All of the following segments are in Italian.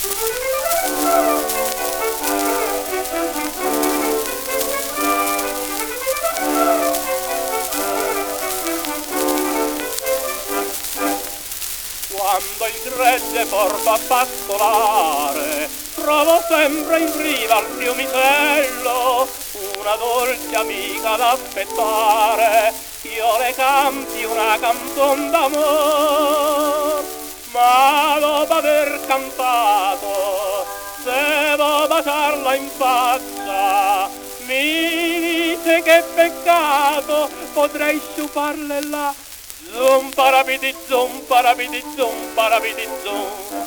Quando il gregge porta a pascolare, trovo sempre in riva al fiumicello una dolce amica da aspettare. Io le canti una canzone d'amor, ma dopo aver cantato devo baciarla in faccia. Mi dice che peccato, potrei sciuparle là. Zum parabidi zum parabidi zum parabidi zum.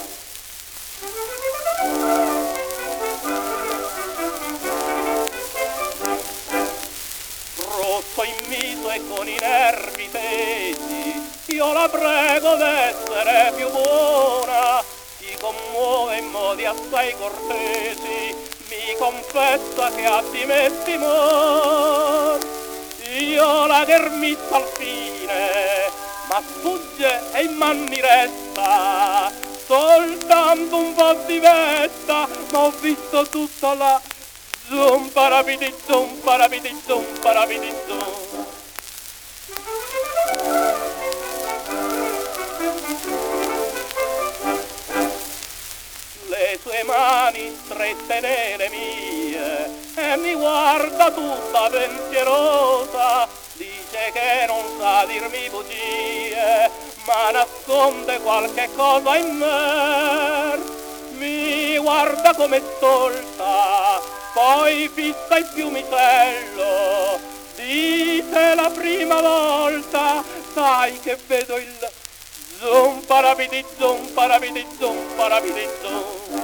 Rosso in viso e con i nervi tesi, io la prego d'essere più buona. Si commuove in modi assai cortesi, mi confessa che ha di me timor. Io la ghermizzo al fine, ma sfugge e in man mi resta soltanto un po' di vetta, ma ho visto tutta la zum parabidi zum parabidi zum parabidi zum. Le sue mani strette nelle mie e mi guarda tutta pensierosa, dice che non sa dirmi bugie, ma nasconde qualche cosa in me. Mi guarda come stolta, poi fissa il fiumicello, dice la prima volta, sai che vedo il zum parabidi zum parabidi zum parabidi zum.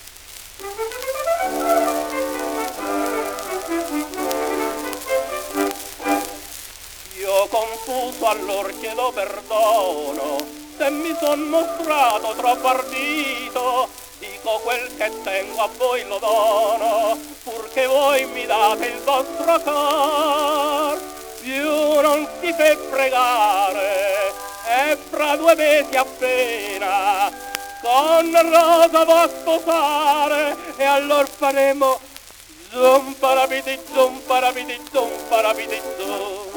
Io confuso allor chiedo perdono, se mi son mostrato troppo ardito, dico quel che tengo a voi lo dono, purché voi mi date il vostro cor. Più non si fa pregare, e fra 2 mesi appena con Rosa vo a sposare, e allor faremo zum parabidi zum parabidi zum parabidi zum.